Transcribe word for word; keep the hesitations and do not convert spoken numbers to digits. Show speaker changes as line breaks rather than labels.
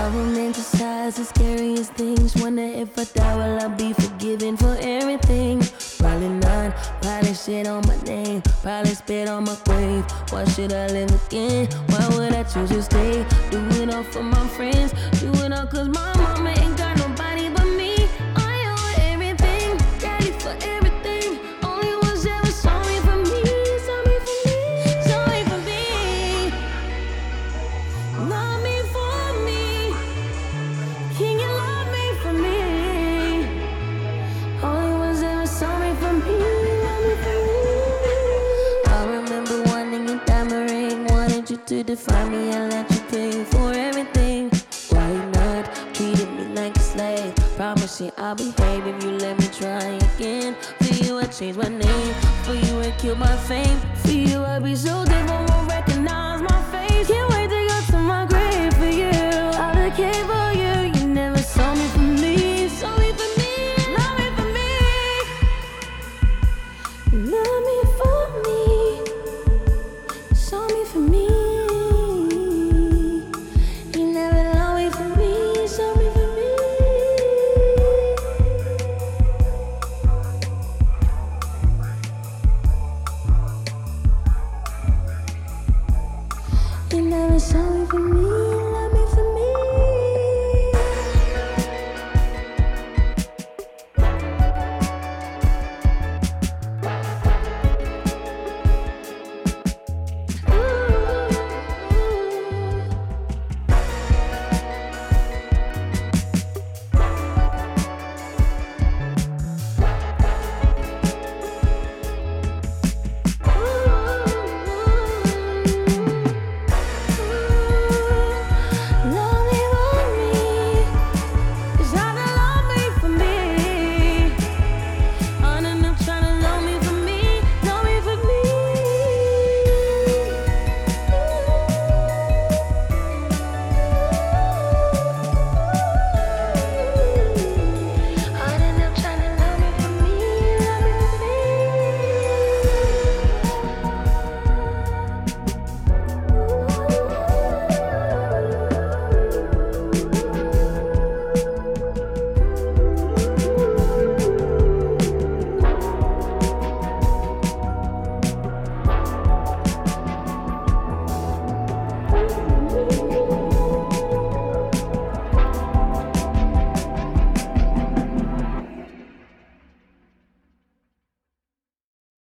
romanticize the scariest things. Wonder if I die, will I be forgiven for everything? Probably not. Probably shit on my name. Probably spit on my grave. Why should I live again? Why would I choose to stay? Do it all for my friends. Do it all cause my mama ain't got nobody but me. I owe everything. Ready for everything. Only ones ever sorry for me. Sorry for me. Sorry for me. Love me for me. Can you love me for me? Only ones ever sorry for me. Love me for me. I remember wanting a diamond ring. Wanted you to define me and let you pay for everything. Why you not treating me like a slave? Promise you I'll behave if you let me try again. For you I change my name. For you I kill my fame. For you I'll be so different, won't recognize my face. Can't wait to go to my grave for you. I'll decay for you.